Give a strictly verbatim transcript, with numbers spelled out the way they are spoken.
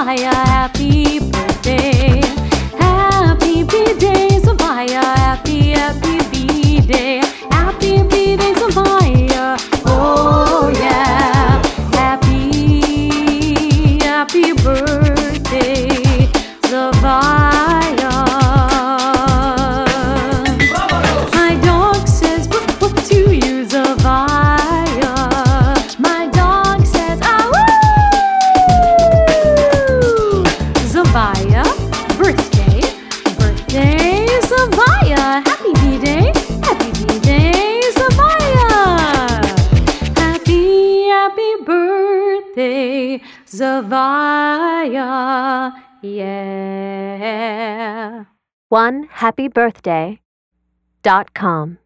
Zavia, happy birthday. Happy B-Day, Zavia, happy, happy B-Day. Happy B-Day, Zavia, oh yeah. Happy, happy birthday, Zavia. My dog says woof woof to you, Zavia. My dog says ah woo. Zavia, birthday, birthday, Zavia. Happy B-Day, happy B-Day, Zavia. Happy, happy birthday, Zavia. Yeah. one happy birthday dot com